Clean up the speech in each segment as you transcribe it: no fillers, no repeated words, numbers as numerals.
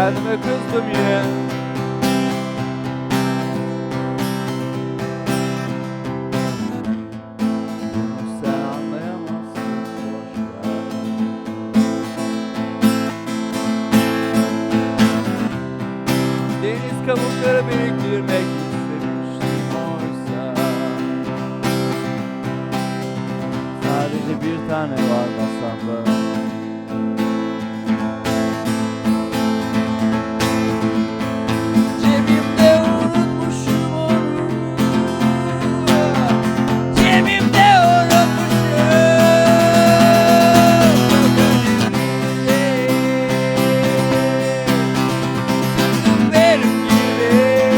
Kendime kızdım yine. Sen anlayamazsın, boşver. Deniz kabukları biriktirmek istemiştim oysa. Sadece bir tane var masamda. Cebimde unutmuşum onu. Cebimde unutmuşum. Benim gibi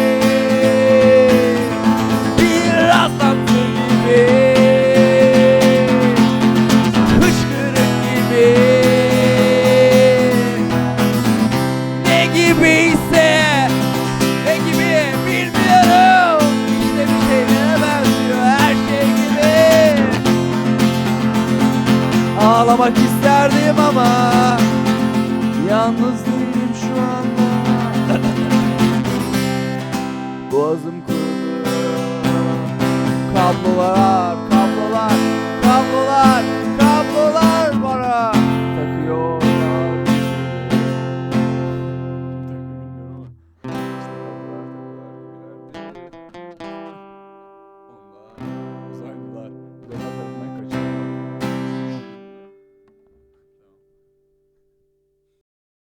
bir rastlantı gibi, hıçkırık gibi, ne gibiyse, ne gibi bilmiyorum. İşte bir şeylere benziyor her şey gibi. Ağlamak isterdim ama yalnız değilim şu anda. Boğazım kurudu. Kablolar, kablolar, kablolar, kablolar.